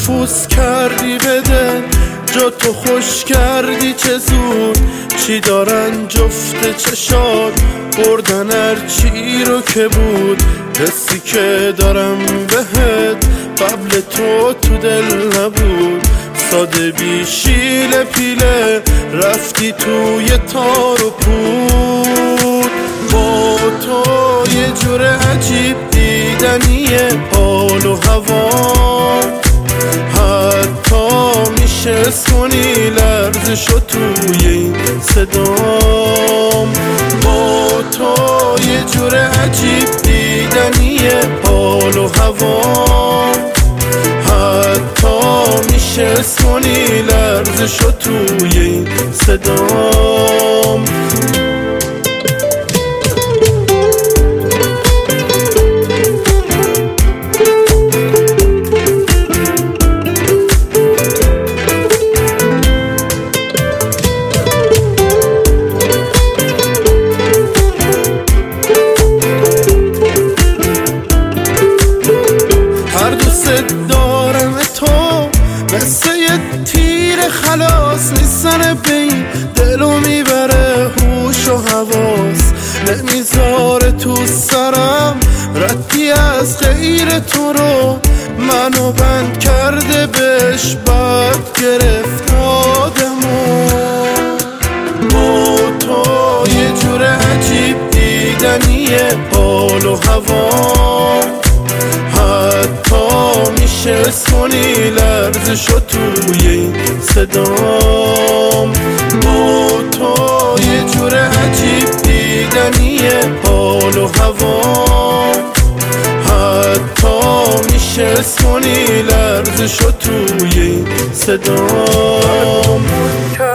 نفوذ کردی بده، جا تو خوش کردی چه زود. چی دارن جفت چشات بردن هرچی رو که بود. حسی که دارم بهت قبل تو دل نبود. ساده بی شیله پیله رفتی توی تار و پود. با تو یه جور عجیب دیدنیه حال و هوا، حتی میشه سونی لرزشو توی این صدام. با تو یه جور عجیب دیدنیه حال و هوا، حتی میشه سونی لرزشو توی این صدام. دارم تو مثل یه تیر خلاص نیستن بین دلو میبره هوش و حواس. نمیذاره تو سرم ردی از غیر تو رو، منو بند کرده بهش بد گرفت آدمو. با تو یه جور عجیب دیدنیه حال و هوا، حتی میشه سونی لرزشو توی این صدام. با تو یه جور عجیب دیدنیه حال و هوا، حتی میشه سونی لرزشو توی این صدام.